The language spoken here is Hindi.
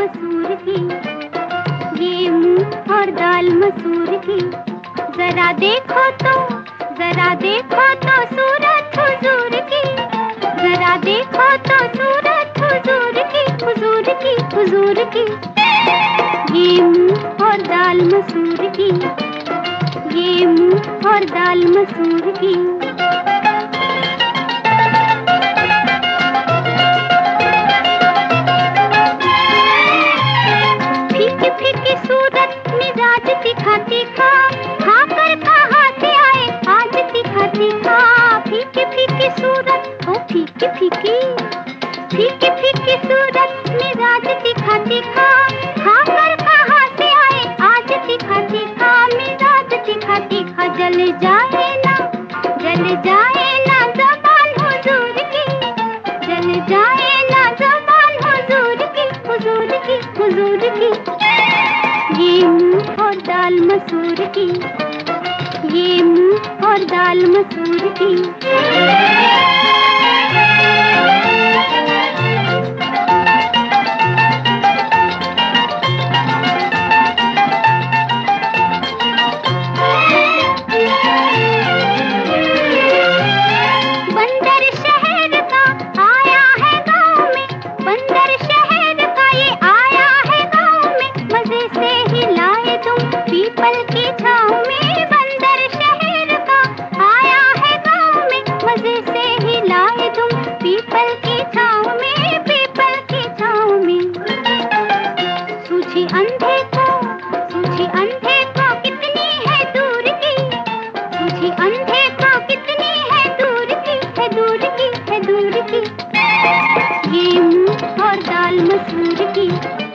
मसूर की, ये मूंग और दाल मसूर की। जरा देखो तो सूरत हुजूर की, जरा देखो तो सूरत हुजूर की, हुजूर की, हुजूर की। ये मूंग और दाल मसूर की, ये मूंग और दाल मसूर की। फीकी फीकी सूरत मिजाज तीखा तीखा, खाकर कहाँ से आए आज तीखा तीखा। फीकी फीकी सूरत, ओ फीकी फीकी, फीकी फीकी सूरत मिजाज तीखा तीखा, खाकर कहाँ से आए आज तीखा तीखा, मिजाज तीखा तीखा। जल जाए ना ज़बान हुजूर की, जल जाए ना ज़बान हुजूर की, हुजूर की, हुजूर की। ये मूंग और दाल मसूर की, ये मूंग और दाल मसूर की। बंदर शहर का आया है गाँव में, बंदर शहर का ये आया है गाँव में। मजे से हिलाए तुम पीपल की छाँव में, बंदर शहर का आया है गाँव में। मजे से हिलाए तुम पीपल की छाँव में, पीपल की छाँव में। सूझी अंधे को कितनी है दूर की, सूझी अंधे को कितनी है दूर की, है दूर की, है दूर की। ये मूंग और दाल मसूर की।